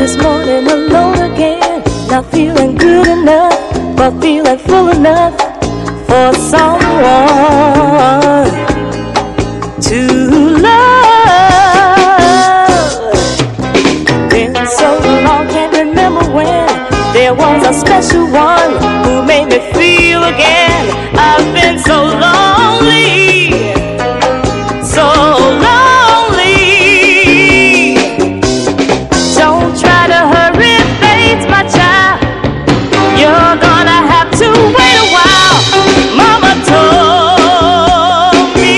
this morning alone again, not feeling good enough, but feeling full enough for someone to love. Been so long, can't remember when there was a special one who made me feel again. I've been so lonely, so lonely. Don't try to hurry things, my child. You're gonna have to wait a while. Mama told me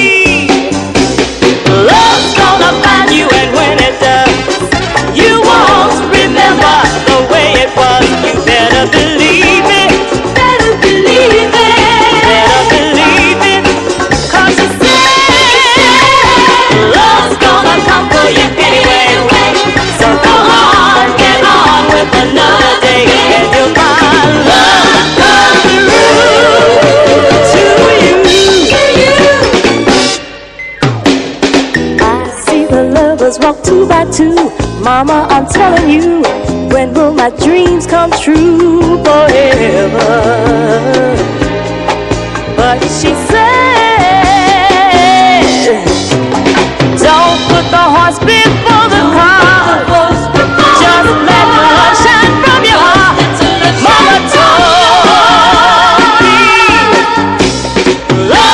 love's gonna find you, and when it does, you won't remember the way it was. You better believe it, better believe it, better believe it. 'Cause you said love's gonna come for you anyway. So go on, get on with another day, and you'll find love come through to you. I see the lovers walk two by two. Mama, I'm telling you, when will my dreams come true forever? But she said